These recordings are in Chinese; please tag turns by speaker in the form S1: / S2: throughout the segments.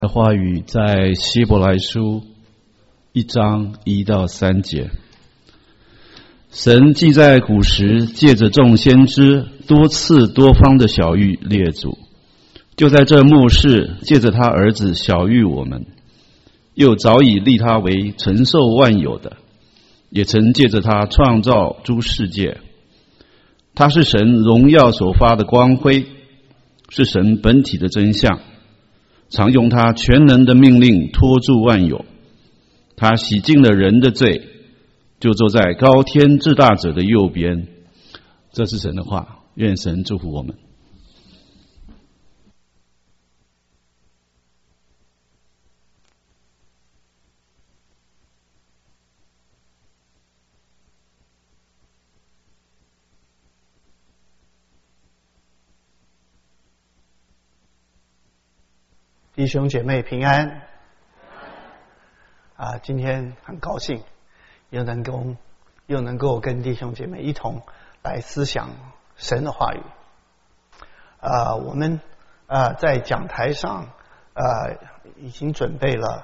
S1: 的话语在希伯来书1章1到3节。神既在古时借着众先知多次多方的晓谕列祖，就在这末世借着他儿子晓谕我们，又早已立他为承受万有的，也曾借着他创造诸世界。他是神荣耀所发的光辉，是神本体的真相，常用他全能的命令托住万有。他洗净了人的罪，就坐在高天至大者的右边。这是神的话，愿神祝福我们。
S2: 弟兄姐妹平安今天很高兴又能够跟弟兄姐妹一同来思想神的话语。我们在讲台上已经准备了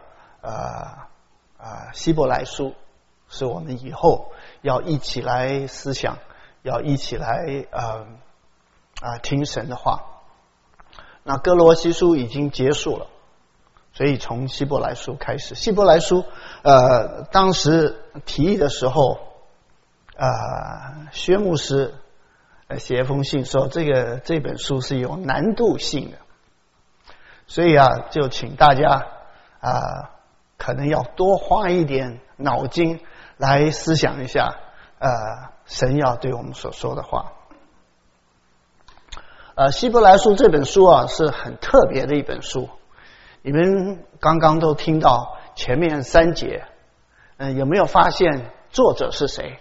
S2: 希伯来书，是我们以后要一起来思想，要一起来听神的话。那哥罗西书已经结束了，所以从希伯来书开始。希伯来书当时提议的时候薛牧师写一封信说这本书是有难度性的，所以就请大家可能要多花一点脑筋来思想一下神要对我们所说的话。希伯来书这本书是很特别的一本书。你们刚刚都听到前面3节，有没有发现作者是谁？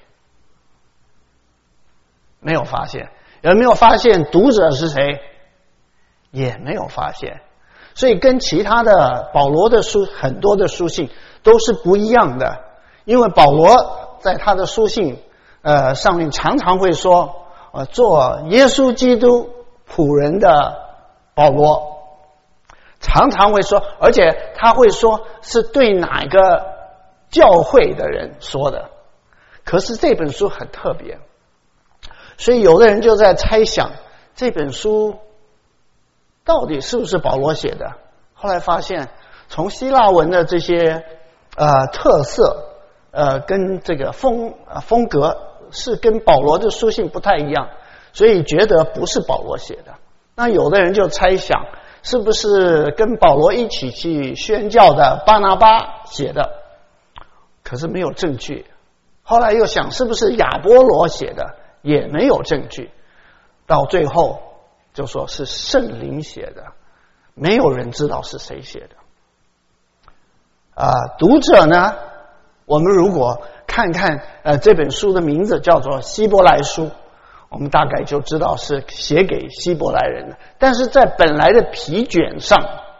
S2: 没有发现。有没有发现读者是谁？也没有发现。所以跟其他的保罗的书很多的书信都是不一样的，因为保罗在他的书信上面常常会说做耶稣基督仆人的保罗，常常会说，而且他会说是对哪个教会的人说的。可是这本书很特别，所以有的人就在猜想这本书到底是不是保罗写的。后来发现从希腊文的这些特色跟这个风格是跟保罗的书信不太一样，所以觉得不是保罗写的。那有的人就猜想是不是跟保罗一起去宣教的巴拿巴写的，可是没有证据。后来又想是不是亚波罗写的，也没有证据。到最后就说是圣灵写的，没有人知道是谁写的。读者呢，我们如果看看这本书的名字叫做希伯来书，我们大概就知道是写给希伯来人的。但是在本来的皮卷上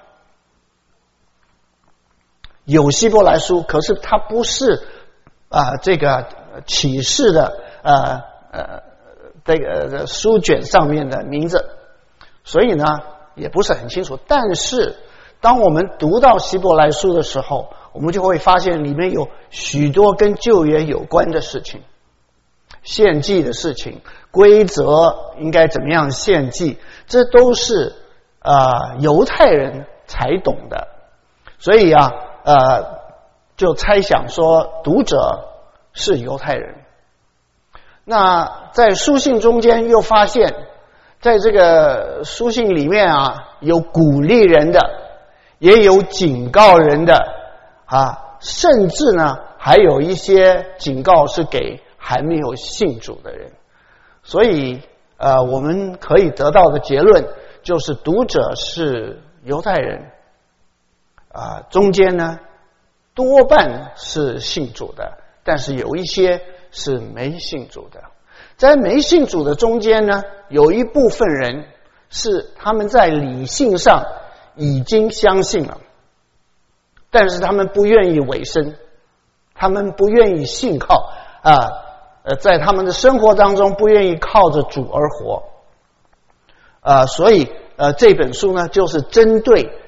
S2: 有希伯来书，可是它不是这个启示的这个书卷上面的名字，所以呢也不是很清楚。但是当我们读到希伯来书的时候，我们就会发现里面有许多跟旧约有关的事情，献祭的事情，规则应该怎么样献祭，这都是犹太人才懂的。所以就猜想说读者是犹太人。那在书信中间又发现，在这个书信里面有鼓励人的，也有警告人的甚至呢还有一些警告是给还没有信主的人。所以我们可以得到的结论就是读者是犹太人，中间呢多半是信主的，但是有一些是没信主的。在没信主的中间呢，有一部分人是他们在理性上已经相信了，但是他们不愿意委身，他们不愿意信靠在他们的生活当中不愿意靠着主而活。所以这本书呢就是针对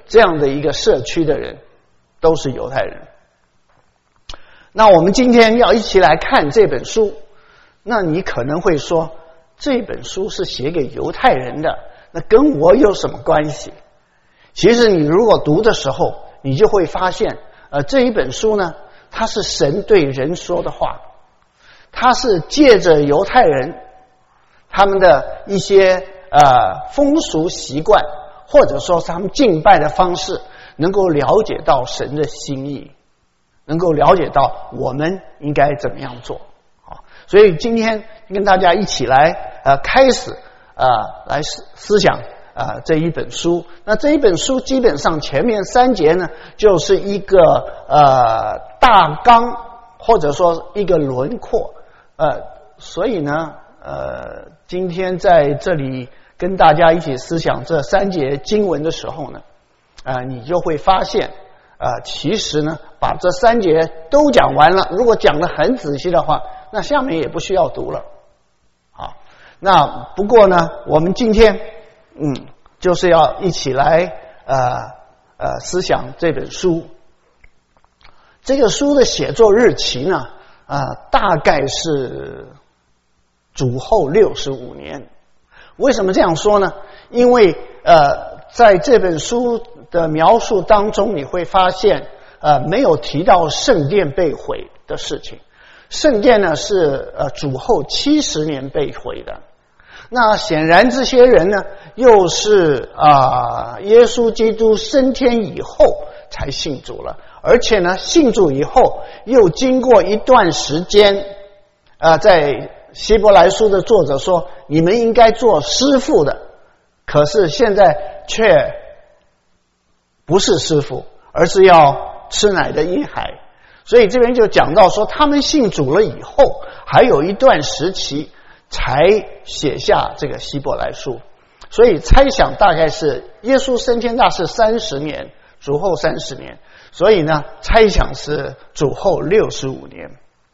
S2: 这样的一个社区的人都是犹太人。那我们今天要一起来看这本书，那你可能会说，这本书是写给犹太人的，那跟我有什么关系？其实你如果读的时候，你就会发现这一本书呢，它是神对人说的话，它是借着犹太人他们的一些风俗习惯，或者说他们敬拜的方式，能够了解到神的心意，能够了解到我们应该怎么样做。所以今天跟大家一起来开始来思想这一本书。那这一本书基本上前面3节呢，就是一个大纲，或者说一个轮廓。所以呢今天在这里跟大家一起思想这3节经文的时候呢，你就会发现其实呢把这3节都讲完了，如果讲得很仔细的话，那下面也不需要读了。好，那不过呢我们今天就是要一起来思想这本书。这个书的写作日期呢大概是主后65年。为什么这样说呢？因为在这本书的描述当中，你会发现没有提到圣殿被毁的事情。圣殿呢是主后70年被毁的。那显然这些人呢又是耶稣基督升天以后才信主了，而且呢信主以后又经过一段时间在希伯来书的作者说你们应该做师傅的，可是现在却不是师傅，而是要吃奶的婴孩。所以这边就讲到说他们信主了以后还有一段时期才写下这个希伯来书。所以猜想大概是耶稣升天大事30年，主后30年，所以呢猜想是主后65年。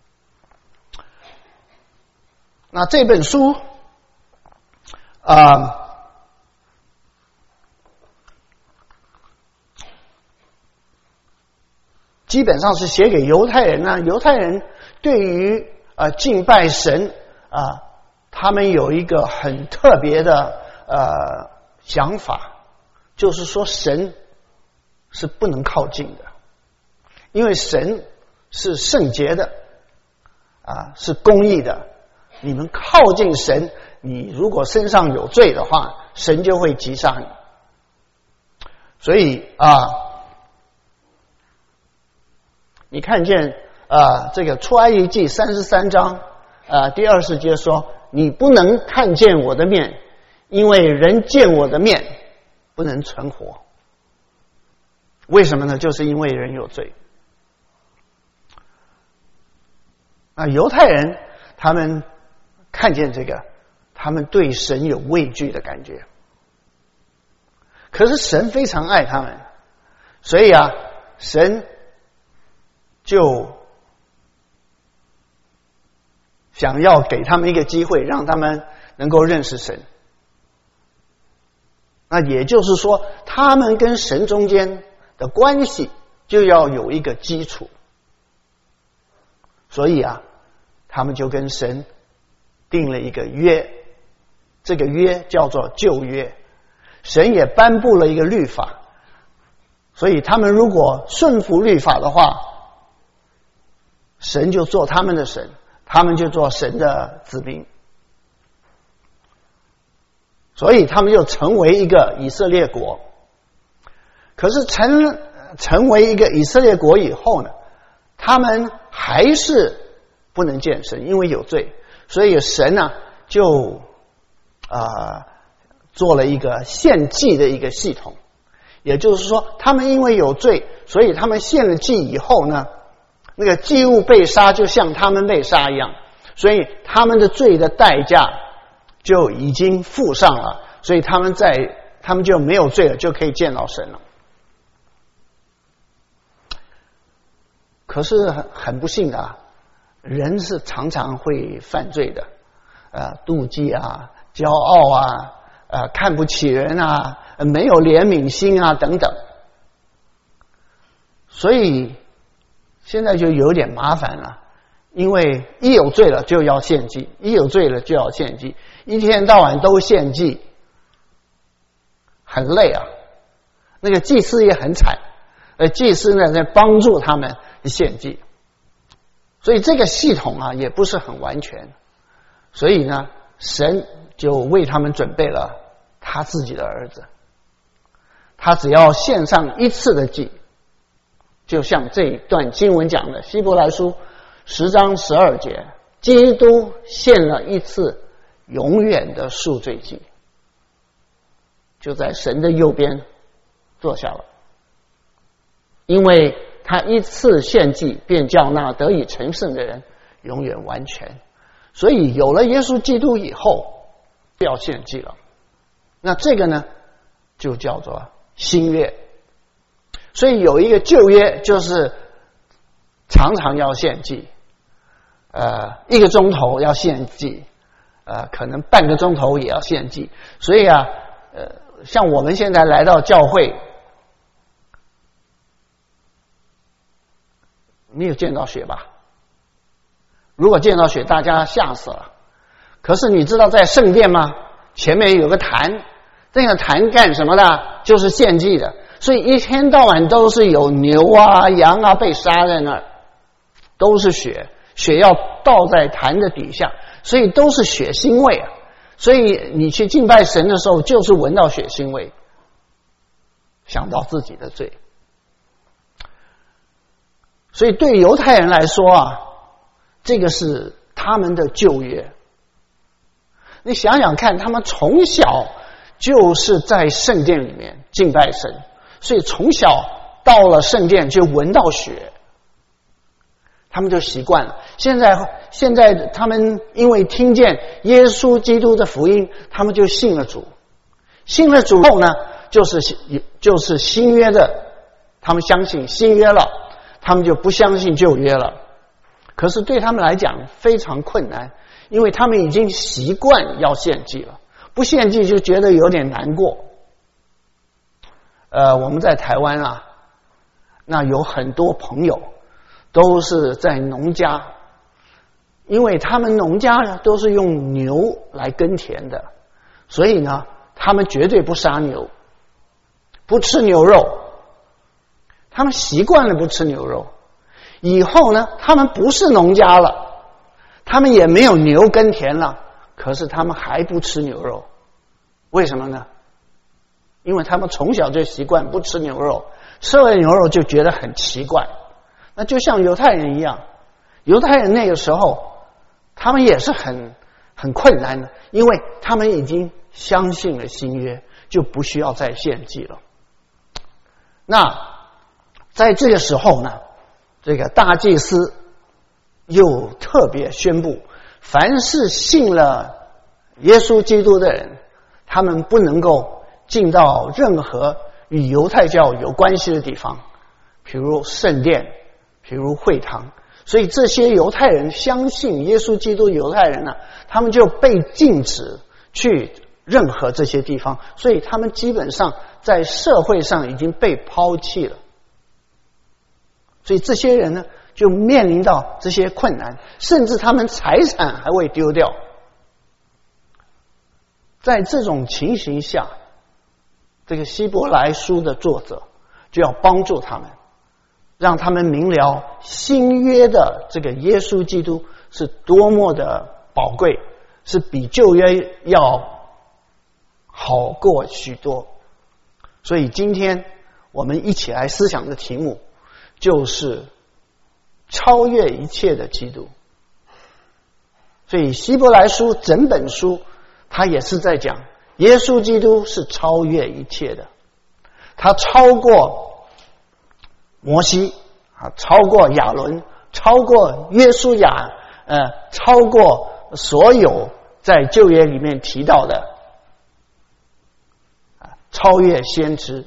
S2: 那这本书基本上是写给犹太人呢。犹太人对于敬拜神他们有一个很特别的想法，就是说神是不能靠近的，因为神是圣洁的是公义的。你们靠近神，你如果身上有罪的话，神就会击杀你。所以你看见这个出埃及记33章第20节说，你不能看见我的面，因为人见我的面不能存活。为什么呢？就是因为人有罪。犹太人他们看见这个，他们对神有畏惧的感觉。可是神非常爱他们，所以神就想要给他们一个机会，让他们能够认识神。那也就是说，他们跟神中间的关系就要有一个基础。所以他们就跟神定了一个约，这个约叫做旧约。神也颁布了一个律法，所以他们如果顺服律法的话，神就做他们的神，他们就做神的子民。所以他们就成为一个以色列国。可是成为一个以色列国以后呢，他们还是不能见神，因为有罪。所以神就做了一个献祭的一个系统。也就是说，他们因为有罪，所以他们献了祭以后呢，那个祭物被杀就像他们被杀一样，所以他们的罪的代价就已经付上了，所以他们就没有罪了，就可以见到神了。可是很不幸的人是常常会犯罪的，妒忌骄傲看不起人没有怜悯心等等。 所以现在就有点麻烦了，因为一有罪了就要献祭，一有罪了就要献祭，一天到晚都献祭，很累啊。那个祭司也很惨，祭司呢在帮助他们献祭，所以这个系统啊也不是很完全。所以呢，神就为他们准备了他自己的儿子，他只要献上一次的祭，就像这一段经文讲的，希伯来书10章12节，基督献了一次永远的赎罪祭，就在神的右边坐下了，因为他一次献祭便叫那得以成圣的人永远完全。所以有了耶稣基督以后不要献祭了，那这个呢就叫做新约。所以有一个旧约就是常常要献祭，1个钟头要献祭，可能半个钟头也要献祭。所以像我们现在来到教会，没有见到雪吧？如果见到雪，大家吓死了。可是你知道在圣殿吗？前面有个坛，这个坛干什么的？就是献祭的。所以一天到晚都是有牛啊、羊啊被杀在那儿，都是血，血要倒在坛的底下，所以都是血腥味啊。所以你去敬拜神的时候，就是闻到血腥味，想到自己的罪。所以对犹太人来说啊，这个是他们的旧约。你想想看，他们从小就是在圣殿里面敬拜神，所以从小到了圣殿就闻到血，他们就习惯了。现在他们因为听见耶稣基督的福音，他们就信了主。信了主后呢，就是新约的，他们相信新约了，他们就不相信旧约了。可是对他们来讲非常困难，因为他们已经习惯要献祭了，不献祭就觉得有点难过。我们在台湾啊，那有很多朋友都是在农家，因为他们农家呢都是用牛来耕田的，所以呢他们绝对不杀牛，不吃牛肉，他们习惯了不吃牛肉。以后呢他们不是农家了，他们也没有牛耕田了，可是他们还不吃牛肉。为什么呢？因为他们从小就习惯不吃牛肉，吃了牛肉就觉得很奇怪。那就像犹太人一样，犹太人那个时候他们也是很困难的，因为他们已经相信了新约，就不需要再献祭了。那在这个时候呢，这个大祭司又特别宣布，凡是信了耶稣基督的人，他们不能够进到任何与犹太教有关系的地方，比如圣殿，比如会堂。所以这些犹太人相信耶稣基督犹太人呢，他们就被禁止去任何这些地方，所以他们基本上在社会上已经被抛弃了。所以这些人呢就面临到这些困难，甚至他们财产还会丢掉。在这种情形下，这个希伯来书的作者就要帮助他们，让他们明了新约的这个耶稣基督是多么的宝贵，是比旧约要好过许多。所以今天我们一起来思想的题目就是超越一切的基督。所以希伯来书整本书他也是在讲耶稣基督是超越一切的，他超过摩西超过亚伦，超过约书亚，超过所有在旧约里面提到的，超越先知。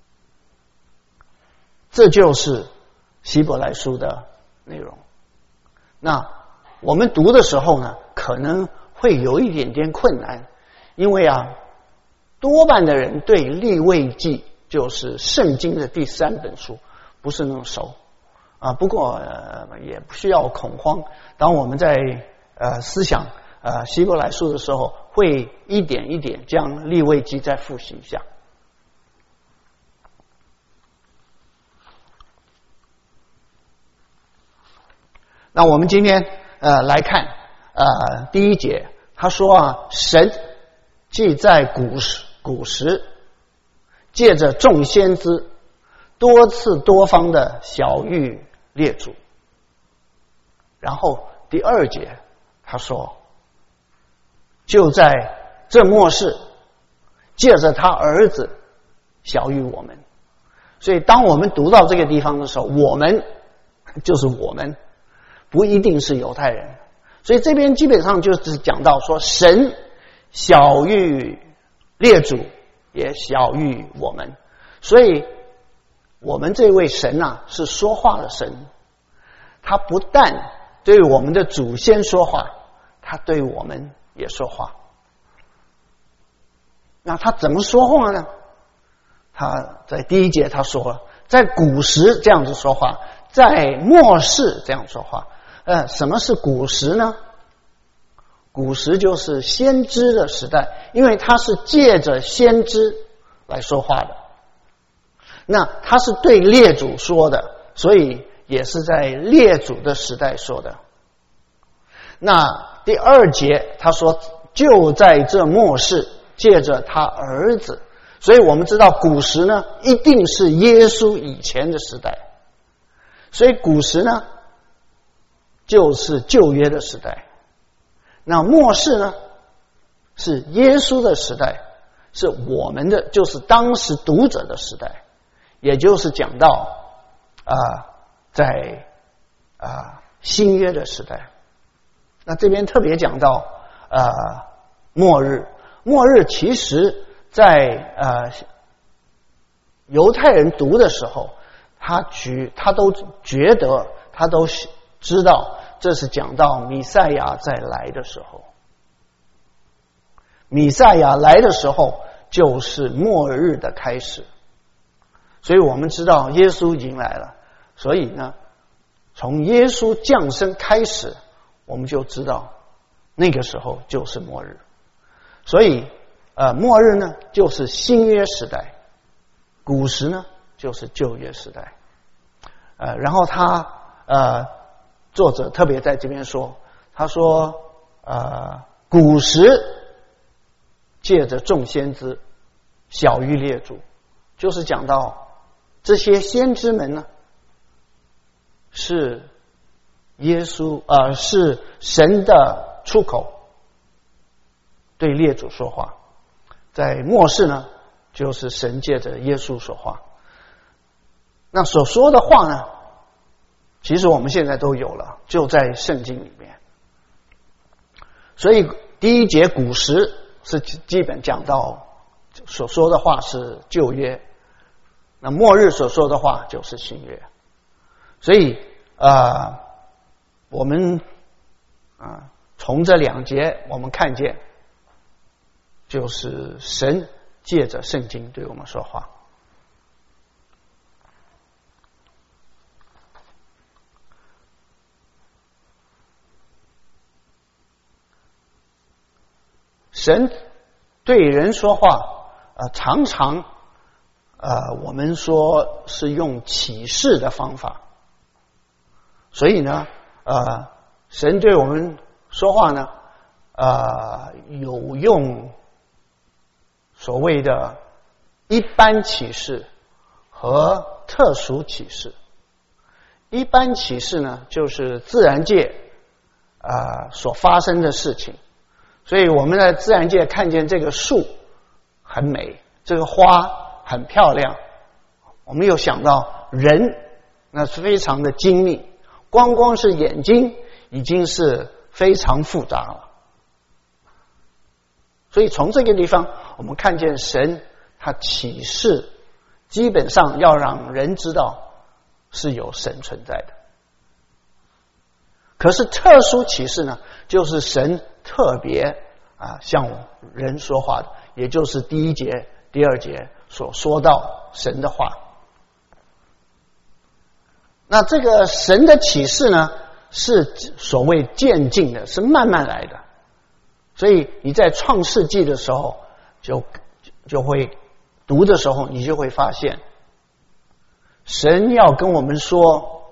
S2: 这就是希伯来书的内容。那我们读的时候呢，可能会有一点点困难，因为多半的人对利未记就是圣经的第3本书不是那么熟啊。不过也不需要恐慌。当我们在思想希伯来书的时候，会一点一点将利未记再复习一下。那我们今天来看第一节，他说啊，神既在古时借着众先知多次多方的晓谕列祖。然后第二节他说，就在这末世借着他儿子晓谕我们。所以当我们读到这个地方的时候，我们就是我们，不一定是犹太人。所以这边基本上就是讲到说，神晓谕列祖，也晓谕我们。所以我们这位神啊，是说话的神。他不但对我们的祖先说话，他对我们也说话。那他怎么说话呢？他在第一节他说了，在古时这样子说话，在末世这样说话。什么是古时呢？古时就是先知的时代，因为他是借着先知来说话的。那他是对列祖说的，所以也是在列祖的时代说的。那第二节他说，就在这末世借着他儿子。所以我们知道古时呢，一定是耶稣以前的时代。所以古时呢，就是旧约的时代。那末世呢，是耶稣的时代，是我们的，就是当时读者的时代。也就是讲到在新约的时代。那这边特别讲到末日。末日其实在犹太人读的时候，他都觉得，他都知道，这是讲到弥赛亚再来的时候。弥赛亚来的时候就是末日的开始。所以我们知道耶稣已经来了，所以呢，从耶稣降生开始，我们就知道那个时候就是末日。所以末日呢就是新约时代，古时呢就是旧约时代。然后作者特别在这边说，他说古时借着众先知晓谕列祖，就是讲到这些先知们呢，是耶稣是神的出口，对列祖说话。在末世呢，就是神借着耶稣说话。那所说的话呢，其实我们现在都有了，就在圣经里面。所以第一节古时是基本讲到所说的话是旧约，那末日所说的话就是新约。所以我们从这两节我们看见，就是神借着圣经对我们说话。神对人说话常常我们说是用启示的方法。所以呢神对我们说话呢有用所谓的一般启示和特殊启示。一般启示呢，就是自然界所发生的事情。所以我们在自然界看见这个树很美，这个花很漂亮，我们又想到人那是非常的精密，光是眼睛已经是非常复杂了。所以从这个地方我们看见神他启示，基本上要让人知道是有神存在的。可是特殊启示呢，就是神特别向人说话的，也就是第一节第二节所说到神的话。 那这个神的启示呢，是所谓渐进的，是慢慢来的。所以你在创世纪的时候，就会读的时候，你就会发现，神要跟我们说，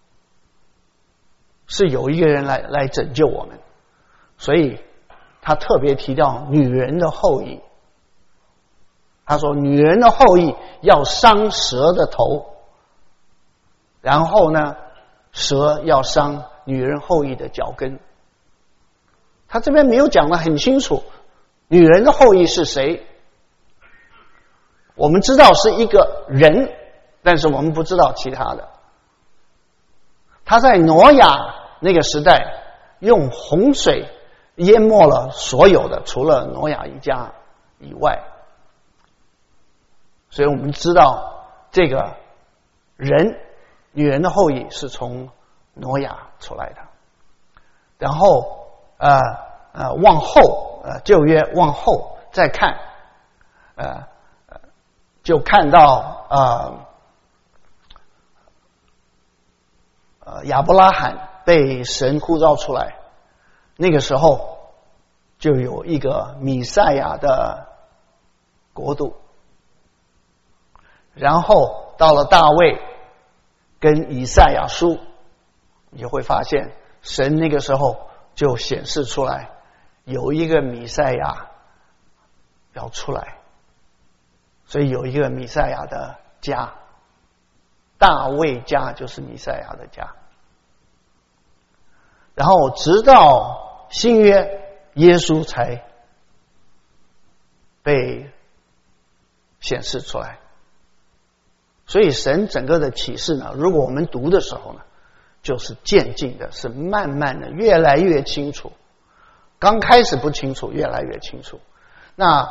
S2: 是有一个人来拯救我们，所以他特别提到女人的后裔。他说，女人的后裔要伤蛇的头，然后呢，蛇要伤女人后裔的脚跟。他这边没有讲得很清楚，女人的后裔是谁？我们知道是一个人，但是我们不知道其他的。他在挪亚那个时代，用洪水淹没了所有的，除了挪亚一家以外。所以我们知道这个人，女人的后裔是从挪亚出来的。然后往后旧约往后再看，就看到亚伯拉罕被神呼召出来，那个时候就有一个弥赛亚的国度。然后到了大卫跟以赛亚书，你就会发现神那个时候就显示出来有一个弥赛亚要出来，所以有一个弥赛亚的家，大卫家就是弥赛亚的家。然后直到新约，耶稣才被显示出来。所以神整个的启示呢，如果我们读的时候呢，就是渐进的，是慢慢的越来越清楚。刚开始不清楚，越来越清楚。那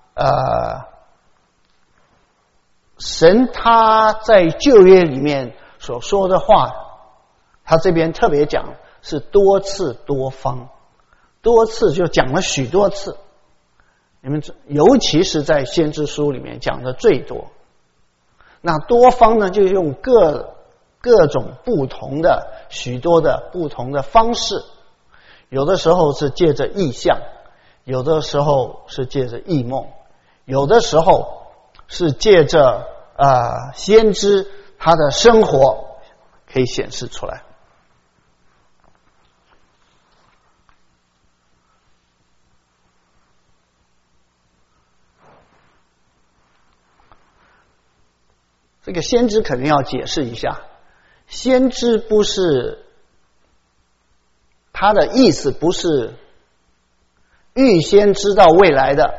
S2: 神他在旧约里面所说的话，他这边特别讲是多次多方，多次就讲了许多次。你们尤其是在先知书里面讲的最多。那多方呢，就用各种不同的许多的不同的方式，有的时候是借着意象，有的时候是借着异梦，有的时候是借着先知他的生活可以显示出来。这个先知可能要解释一下，先知不是，他的意思不是预先知道未来的。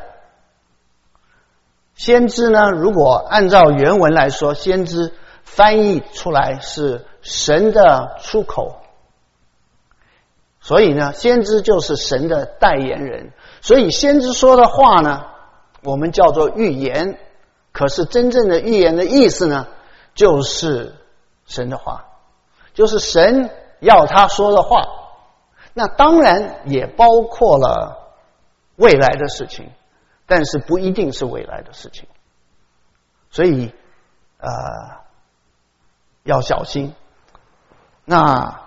S2: 先知呢，如果按照原文来说，先知翻译出来是神的出口，所以呢，先知就是神的代言人。所以先知说的话呢，我们叫做预言。可是真正的预言的意思呢，就是神的话，就是神要他说的话。那当然也包括了未来的事情，但是不一定是未来的事情。所以要小心。那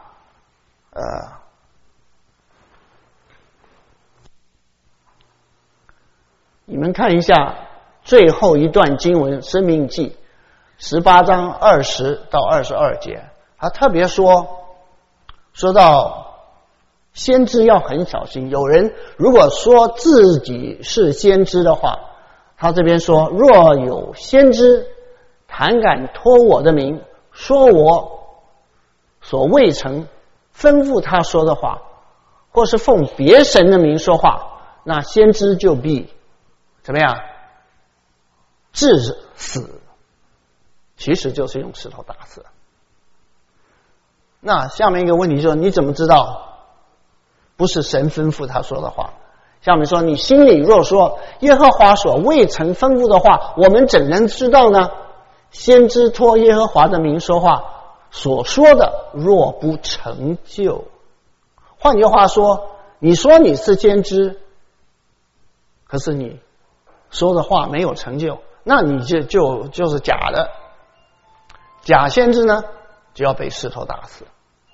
S2: 你们看一下最后一段经文，申命记18章20到22节，他特别说到先知要很小心。有人如果说自己是先知的话，他这边说，若有先知胆敢托我的名说我所未曾吩咐他说的话，或是奉别神的名说话，那先知就必怎么样？致死。其实就是用石头打死。那下面一个问题就是，你怎么知道不是神吩咐他说的话？下面说，你心里若说耶和华所未曾吩咐的话，我们怎能知道呢？先知托耶和华的名说话，所说的若不成就。换句话说，你说你是先知，可是你说的话没有成就，那你就是假的。假先知呢， 就要被石头打死。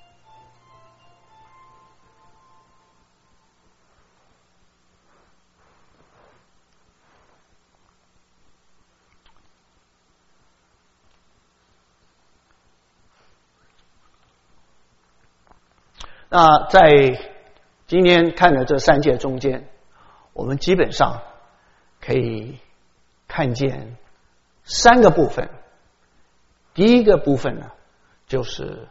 S2: 那在今天看的这三节中间，我们基本上可以看见三个部分。第一个部分呢，就是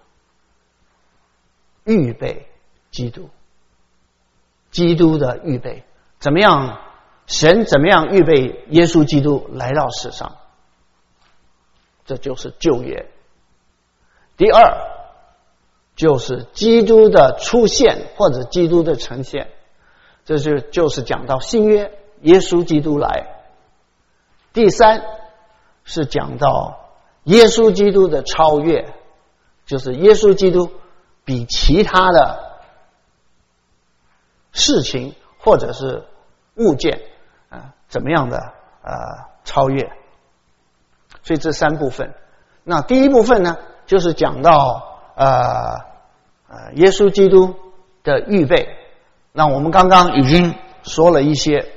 S2: 预备基督，基督的预备，怎么样？神怎么样预备耶稣基督来到世上？这就是旧约。第二，就是基督的出现或者基督的呈现，这就是讲到新约，耶稣基督来。第三是讲到耶稣基督的超越，就是耶稣基督比其他的事情或者是物件怎么样的超越。所以这三部分，那第一部分呢，就是讲到耶稣基督的预备。那我们刚刚已经说了一些，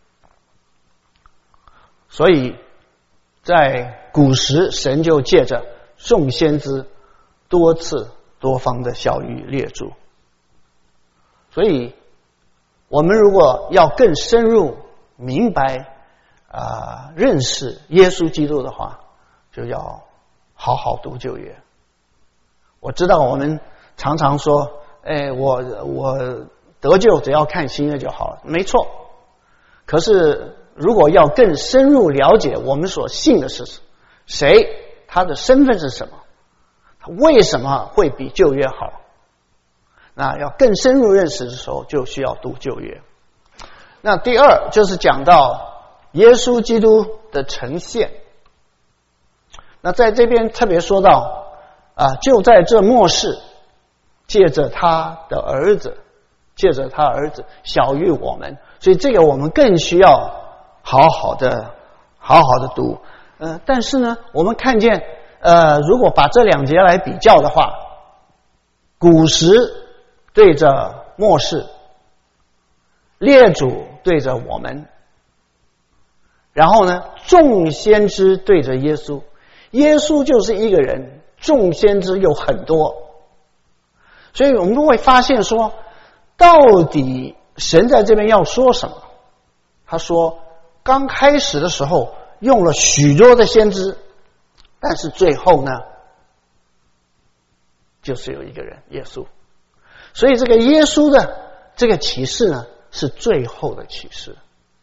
S2: 所以在古时神就借着众先知多次多方的晓谕列祖。所以我们如果要更深入明白认识耶稣基督的话，就要好好读旧约。我知道我们常常说我得救只要看新约就好了，没错。可是如果要更深入了解我们所信的是谁，他的身份是什么，他为什么会比旧约好，那要更深入认识的时候就需要读旧约。那第二就是讲到耶稣基督的呈现。那在这边特别说到就在这末世，借着他的儿子晓谕我们，所以这个我们更需要好好的读。但是呢，我们看见如果把这两节来比较的话，古时对着末世，列祖对着我们，然后呢，众先知对着耶稣。耶稣就是一个人，众先知有很多，所以我们会发现说，到底神在这边要说什么？他说，刚开始的时候用了许多的先知，但是最后呢，就是有一个人，耶稣。所以这个耶稣的这个启示呢，是最后的启示。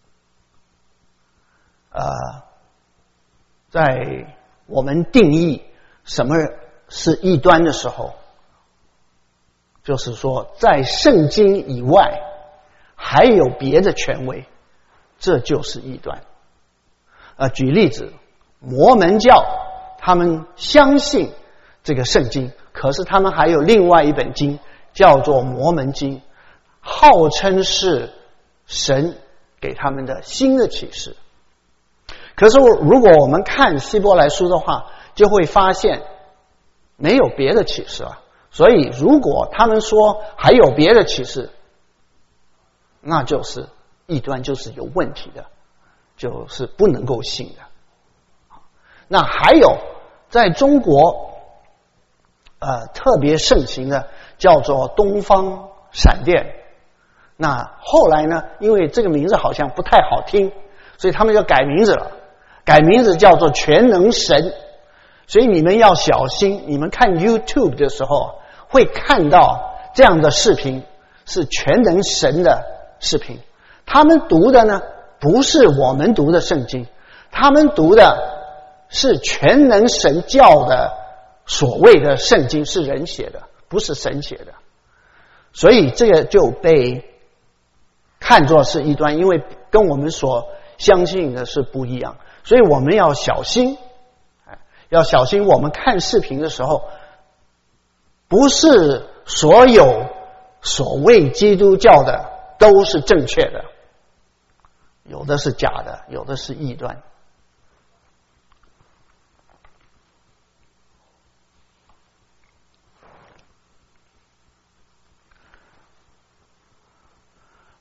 S2: 在我们定义什么是异端的时候，就是说在圣经以外还有别的权威，这就是异端。举例子，摩门教他们相信这个圣经，可是他们还有另外一本经叫做摩门经，号称是神给他们的新的启示。可是如果我们看希伯来书的话，就会发现没有别的启示了。所以如果他们说还有别的启示，那就是异端，就是有问题的，就是不能够信的。那还有在中国特别盛行的叫做东方闪电。那后来呢，因为这个名字好像不太好听，所以他们就改名字了，改名字叫做全能神。所以你们要小心，你们看 YouTube 的时候会看到这样的视频，是全能神的视频。他们读的呢不是我们读的圣经，他们读的是全能神教的所谓的圣经，是人写的，不是神写的。所以这个就被看作是异端，因为跟我们所相信的是不一样。所以我们要小心，我们看视频的时候，不是所有所谓基督教的都是正确的，有的是假的，有的是异端。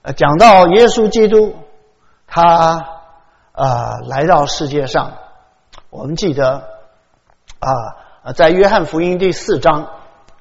S2: 讲到耶稣基督，他来到世界上，我们记得在约翰福音第4章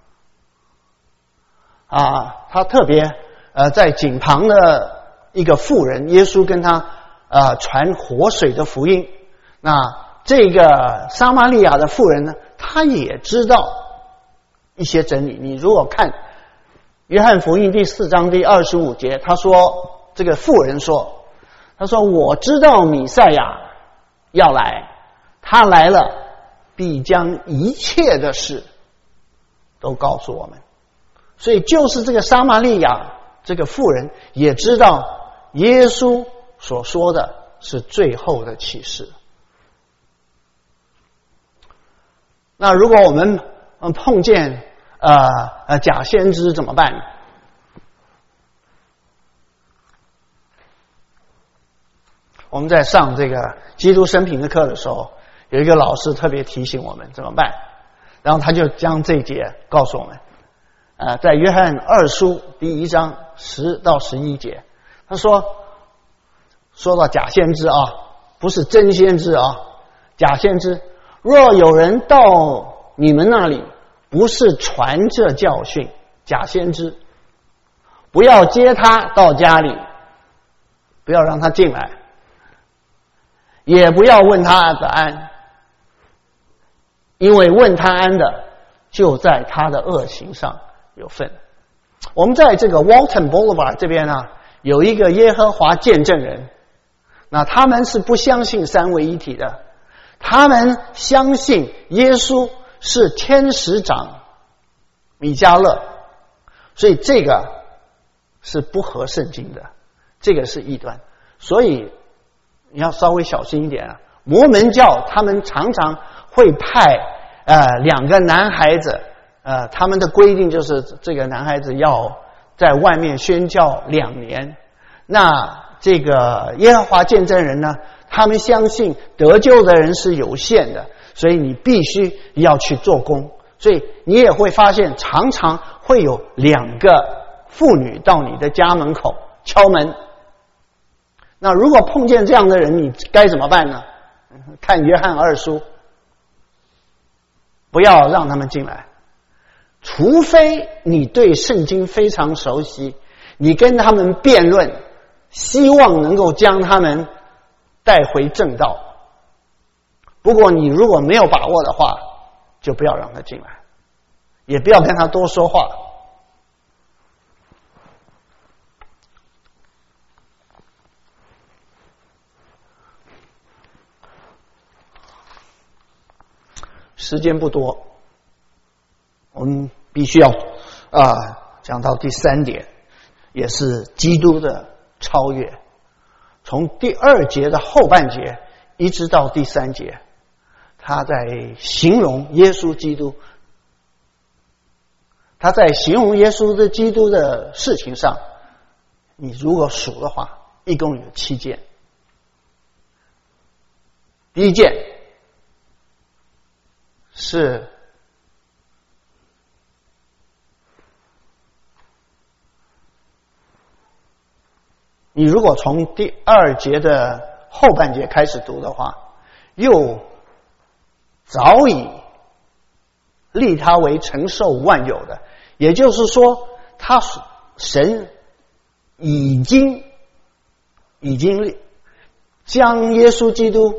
S2: 他特别在井旁的一个妇人，耶稣跟他传活水的福音。那这个撒玛利亚的妇人呢，她也知道一些真理。你如果看约翰福音第4章第25节，他说，这个妇人说，他说我知道弥赛亚要来，他来了必将一切的事都告诉我们。所以就是这个撒玛利亚这个妇人也知道耶稣所说的是最后的启示。那如果我们碰见假先知怎么办？我们在上这个基督生平的课的时候，有一个老师特别提醒我们怎么办，然后他就将这一节告诉我们。在约翰2书第1章10到11节，他说到假先知不是真先知假先知，若有人到你们那里不是传这教训，假先知，不要接他到家里，不要让他进来，也不要问他的安，因为问他安的就在他的恶行上有份。我们在这个 Walton Boulevard 这边有一个耶和华见证人，那他们是不相信三位一体的，他们相信耶稣是天使长米迦勒，所以这个是不合圣经的，这个是异端。所以你要稍微小心一点摩门教他们常常会派2个男孩子，他们的规定就是这个男孩子要在外面宣教2年。那这个耶和华见证人呢，他们相信得救的人是有限的，所以你必须要去做工。所以你也会发现常常会有2个妇女到你的家门口敲门。那如果碰见这样的人，你该怎么办呢？看约翰2书，不要让他们进来，除非你对圣经非常熟悉，你跟他们辩论，希望能够将他们带回正道。不过你如果没有把握的话，就不要让他进来，也不要跟他多说话。时间不多，我们必须要讲到第3点，也是基督的超越。从第2节的后半节一直到第3节，他在形容耶稣基督，他在形容耶稣的基督的事情上，你如果数的话，一共有7件。第一件是你如果从第2节的后半节开始读的话，又早已立他为承受万有的，也就是说神已经将耶稣基督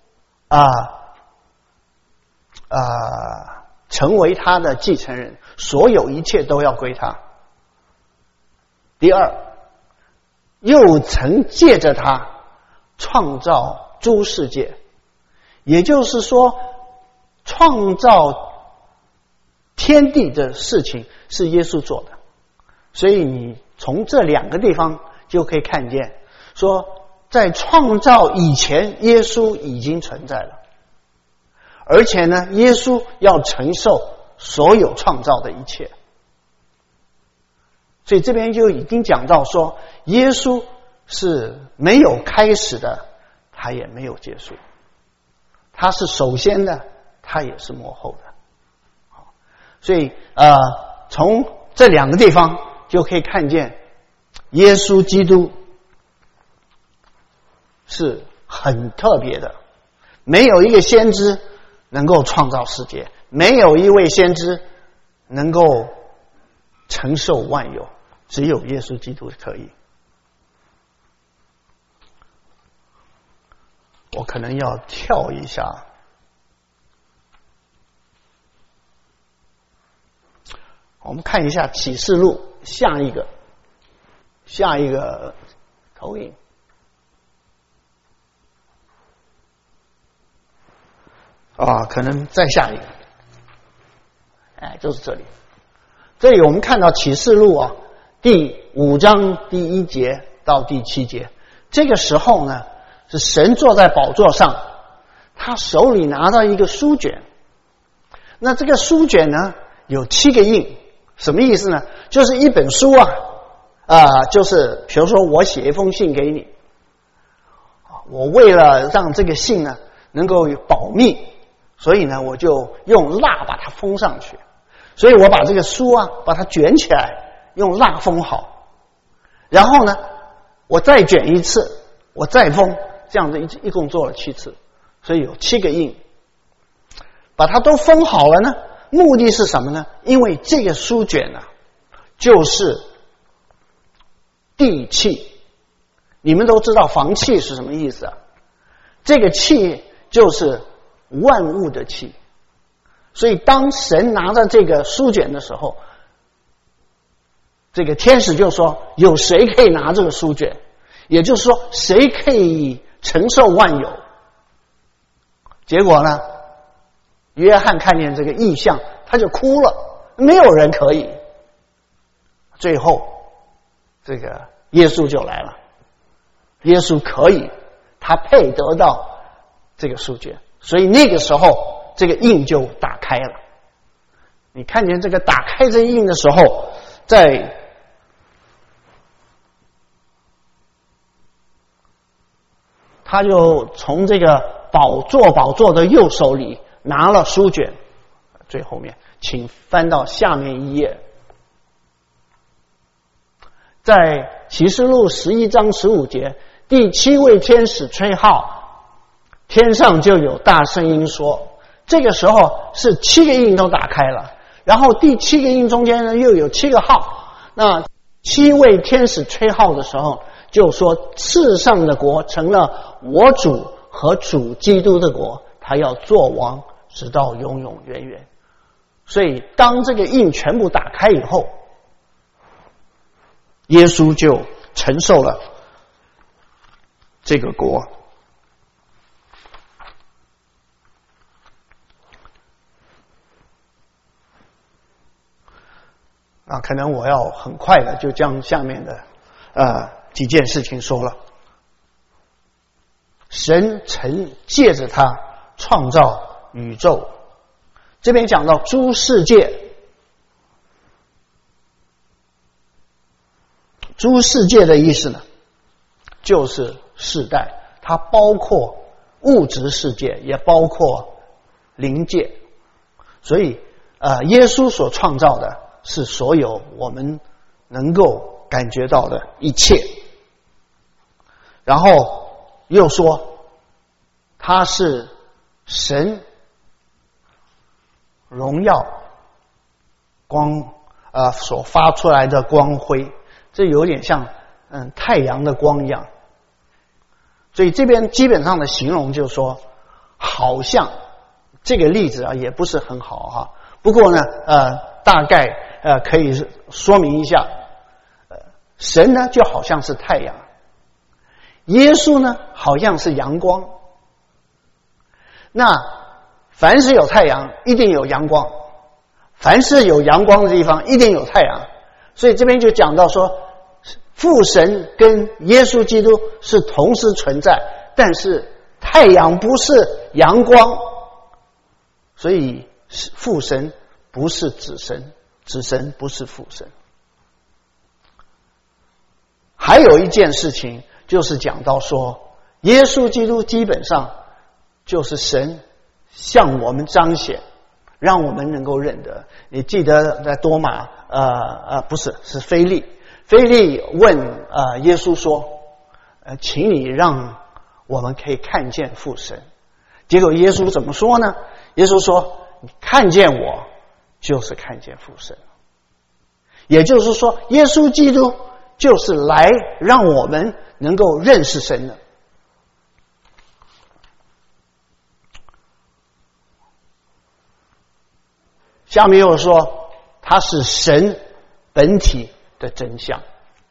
S2: 成为他的继承人，所有一切都要归他。第2，又曾借着他创造诸世界，也就是说创造天地的事情是耶稣做的。所以你从这2个地方就可以看见，说在创造以前耶稣已经存在了，而且呢，耶稣要承受所有创造的一切。所以这边就已经讲到说，耶稣是没有开始的，他也没有结束，他是首先的，他也是末后的。所以从这2个地方就可以看见耶稣基督是很特别的，没有一个先知能够创造世界，没有一位先知能够承受万有，只有耶稣基督可以。我可能要跳一下，我们看一下启示录下一个投影。可能再下一个，就是这里。这里我们看到启示录第5章第1节到第7节，这个时候呢，是神坐在宝座上，他手里拿到一个书卷。那这个书卷呢，有7个印，什么意思呢？就是一本书就是比如说我写一封信给你，我为了让这个信呢能够保密，所以呢我就用蜡把它封上去，所以我把这个书把它卷起来，用蜡封好，然后呢我再卷一次，我再封，这样子一共做了7次，所以有7个印。把它都封好了呢，目的是什么呢？因为这个书卷就是地气。你们都知道房气是什么意思这个气就是万物的气。所以当神拿着这个书卷的时候，这个天使就说，有谁可以拿这个书卷？也就是说，谁可以承受万有？结果呢，约翰看见这个异象，他就哭了，没有人可以。最后这个耶稣就来了，耶稣可以，他配得到这个书卷，所以那个时候这个印就打开了。你看见这个打开这印的时候，他就从这个宝座的右手里拿了书卷。最后面请翻到下面一页，在启示录11章15节，第7位天使吹号，天上就有大声音说，这个时候是7个印都打开了，然后第7个印中间呢又有7个号。那7位天使吹号的时候就说，世上的国成了我主和主基督的国，他要做王直到永永远远。所以当这个印全部打开以后，耶稣就承受了这个国。可能我要很快的就将下面的几件事情说了。神曾借着他创造宇宙，这边讲到诸世界，诸世界的意思呢，就是世代，它包括物质世界，也包括灵界。所以耶稣所创造的是所有我们能够感觉到的一切。然后又说他是神荣耀光所发出来的光辉，这有点像太阳的光一样。所以这边基本上的形容就是说，好像这个例子也不是很好不过呢大概可以说明一下，神呢就好像是太阳，耶稣呢好像是阳光。那凡是有太阳一定有阳光，凡是有阳光的地方一定有太阳。所以这边就讲到说，父神跟耶稣基督是同时存在，但是太阳不是阳光，所以父神不是子神，子神不是父神。还有一件事情就是讲到说，耶稣基督基本上就是神向我们彰显，让我们能够认得。你记得在多马不是，是腓利腓利问耶稣说：“请你让我们可以看见父神。”结果耶稣怎么说呢？耶稣说：“你看见我，就是看见父神。”也就是说，耶稣基督就是来让我们能够认识神的。下面又说，他是神本体的真相。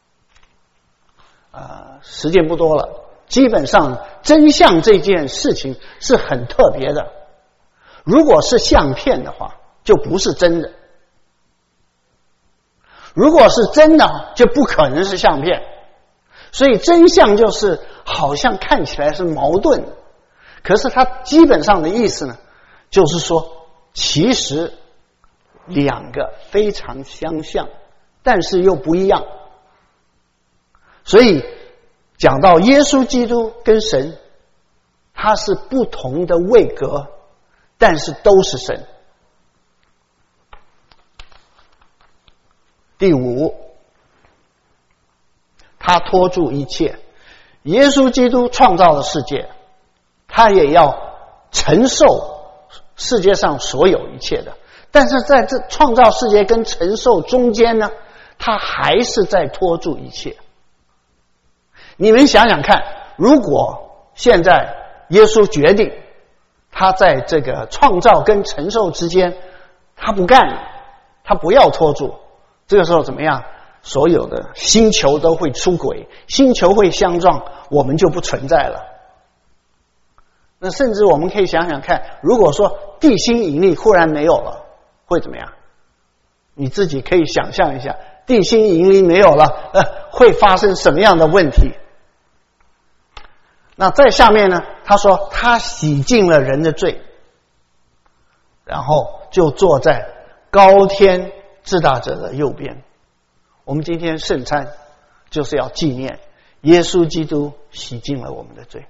S2: 时间不多了，基本上真相这件事情是很特别的。如果是相片的话，就不是真的；如果是真的，就不可能是相片。所以真相就是好像看起来是矛盾的，可是它基本上的意思呢，就是说其实两个非常相像，但是又不一样。所以讲到耶稣基督跟神，他是不同的位格，但是都是神。第五，他托住一切。耶稣基督创造了世界，他也要承受世界上所有一切的。但是在这创造世界跟承受中间呢，他还是在托住一切。你们想想看，如果现在耶稣决定他在这个创造跟承受之间他不干了，他不要托住，这个时候怎么样？所有的星球都会出轨，星球会相撞，我们就不存在了。那甚至我们可以想想看，如果说地心引力忽然没有了，会怎么样？你自己可以想象一下，地心引力没有了，会发生什么样的问题？那在下面呢，他说他洗净了人的罪，然后就坐在高天至大者的右边。我们今天圣餐就是要纪念耶稣基督洗净了我们的罪。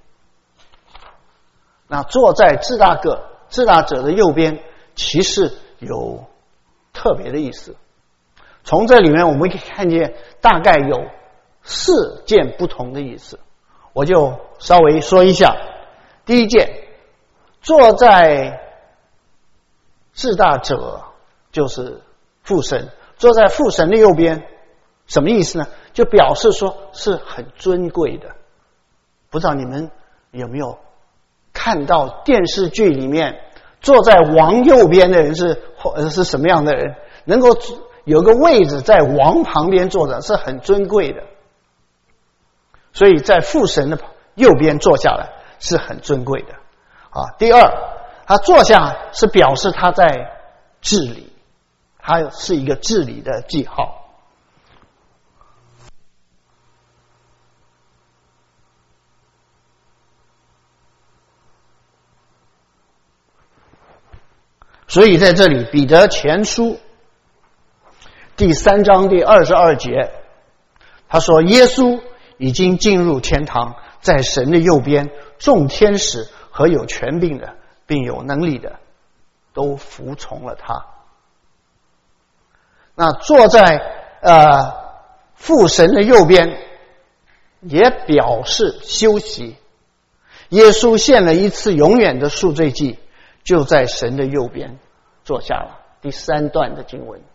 S2: 那坐在至大者的右边，其实有特别的意思。从这里面我们可以看见大概有4件不同的意思，我就稍微说一下。第一件，坐在至大者就是父神，坐在父神的右边，什么意思呢？就表示说是很尊贵的。不知道你们有没有看到电视剧里面坐在王右边的人是什么样的人？能够有个位置在王旁边坐着，是很尊贵的。所以在父神的右边坐下来是很尊贵的。第二，他坐下是表示他在治理，他是一个治理的记号。所以在这里彼得前书第3章第22节，他说耶稣已经进入天堂，在神的右边，众天使和有权柄的并有能力的都服从了他。那坐在父神的右边也表示休息。耶稣献了一次永远的赎罪祭，就在神的右边坐下了。第3段的经文。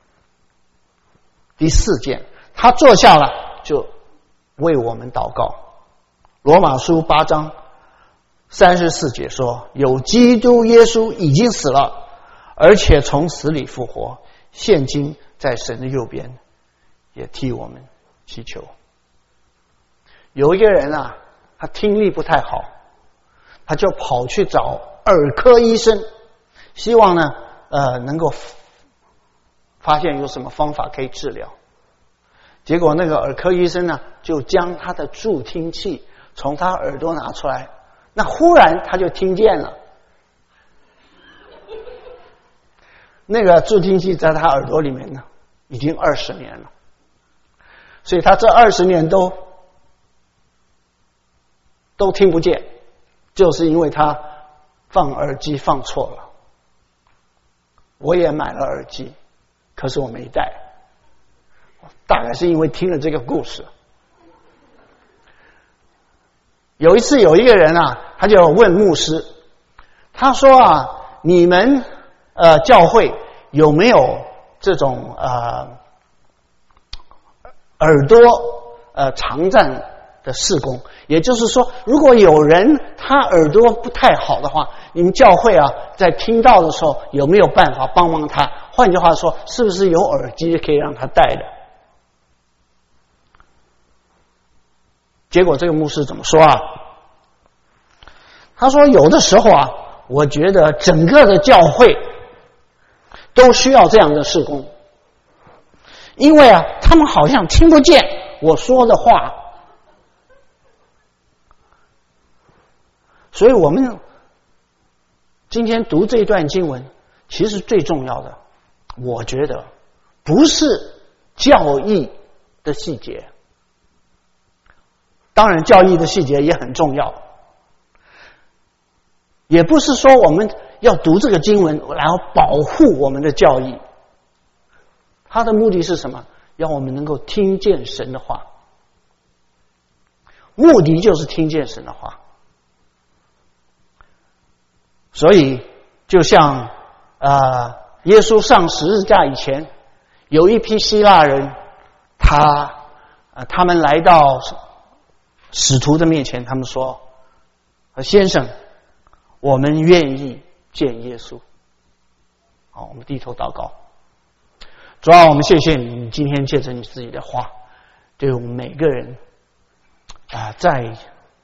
S2: 第4件，他坐下了就为我们祷告。罗马书8章34节说，有基督耶稣已经死了，而且从死里复活，现今在神的右边，也替我们祈求。有一个人啊，他听力不太好，他就跑去找耳科医生，希望呢能够发现有什么方法可以治疗。结果那个耳科医生呢，就将他的助听器从他耳朵拿出来，那忽然他就听见了。那个助听器在他耳朵里面呢，已经20年了，所以他这20年都听不见，就是因为他放耳机放错了。我也买了耳机，可是我没戴。 大概是因为听了这个故事。有一次有一个人啊，他就问牧师，他说啊，你们教会有没有这种耳朵长暂的事工？也就是说，如果有人他耳朵不太好的话，你们教会啊在听到的时候有没有办法帮帮他？换句话说，是不是有耳机可以让他戴的？结果这个牧师怎么说啊？他说有的时候啊，我觉得整个的教会都需要这样的事工，因为啊他们好像听不见我说的话，所以我们今天读这段经文，其实最重要的，我觉得不是教义的细节，当然教义的细节也很重要，也不是说我们要读这个经文然后保护我们的教义，它的目的是什么？让我们能够听见神的话，目的就是听见神的话。所以就像耶稣上十字架以前，有一批希腊人，他们来到使徒的面前，他们说，先生，我们愿意见耶稣。好，我们低头祷告。主啊，我们谢谢你，今天借着你自己的话，对我们每个人在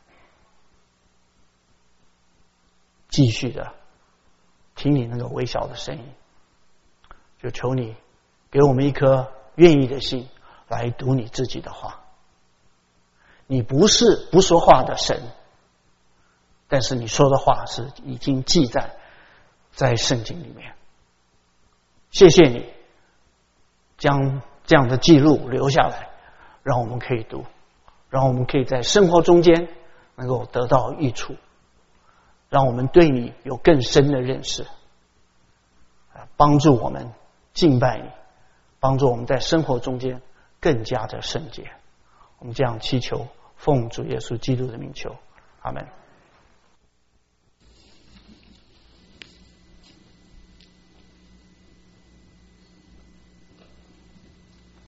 S2: 继续的听你那个微小的声音，就求你给我们一颗愿意的心来读你自己的话。你不是不说话的神，但是你说的话是已经记载在圣经里面。谢谢你将这样的记录留下来，让我们可以读，让我们可以在生活中间能够得到益处，让我们对你有更深的认识，帮助我们敬拜你，帮助我们在生活中间更加的圣洁。我们这样祈求，奉主耶稣基督的名求，阿们。